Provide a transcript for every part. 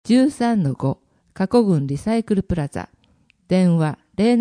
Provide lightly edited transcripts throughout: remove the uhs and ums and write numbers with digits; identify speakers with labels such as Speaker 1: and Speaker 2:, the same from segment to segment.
Speaker 1: 13-5加古郡リサイクルプラザ。電話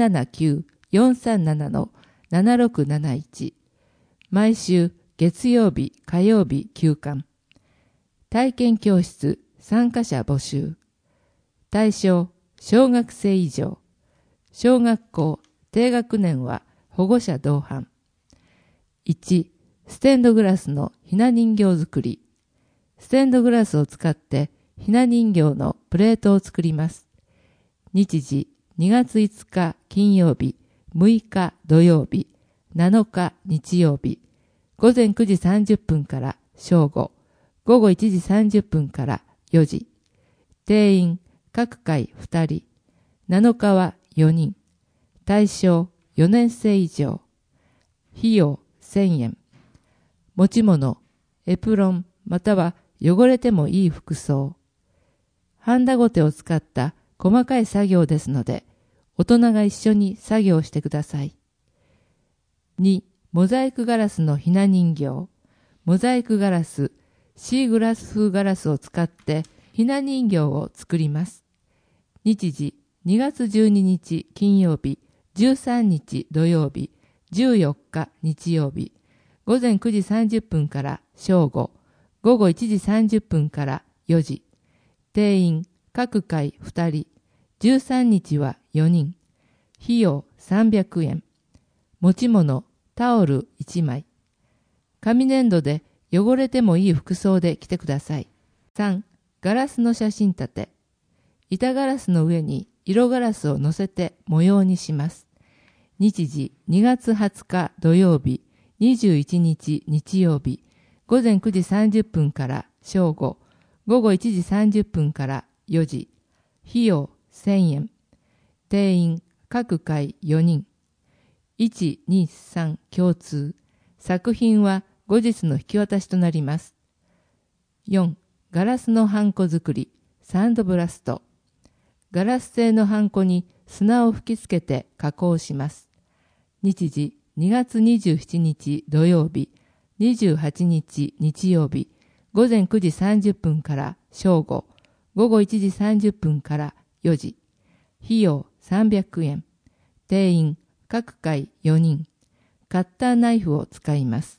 Speaker 1: 079-437-7671。毎週月曜日、火曜日休館。体験教室参加者募集。対象小学生以上。小学校低学年は保護者同伴。1、ステンドグラスのひな人形作り。ステンドグラスを使ってひな人形のプレートを作ります。日時2月5日金曜日、6日土曜日、7日日曜日、午前9時30分から正午、午後1時30分から4時。定員各回2人。7日は4人。対象4年生以上。費用1000円。持ち物、エプロンまたは汚れてもいい服装。ハンダゴテを使った細かい作業ですので、大人が一緒に作業してください。2、モザイクガラスのひな人形。モザイクガラス、シーグラス風ガラスを使ってひな人形を作ります。日時2月12日金曜日、13日土曜日、14日日曜日、午前9時30分から正午、午後1時30分から4時。定員各回2人。13日は4人。費用300円。持ち物、タオル1枚。紙粘土で汚れてもいい服装で来てください。3、ガラスの写真立て。板ガラスの上に色ガラスを乗せて模様にします。日時2月20日土曜日、21日日曜日、午前9時30分から正午、午後1時30分から4時。費用1000円。定員各回4人。1、2、3共通。作品は後日の引き渡しとなります。4、ガラスのハンコ作り、サンドブラスト。ガラス製のハンコに砂を吹きつけて加工します。日時2月27日土曜日、28日日曜日、午前9時30分から正午、午後1時30分から4時。費用300円。定員各回4人。カッターナイフを使います。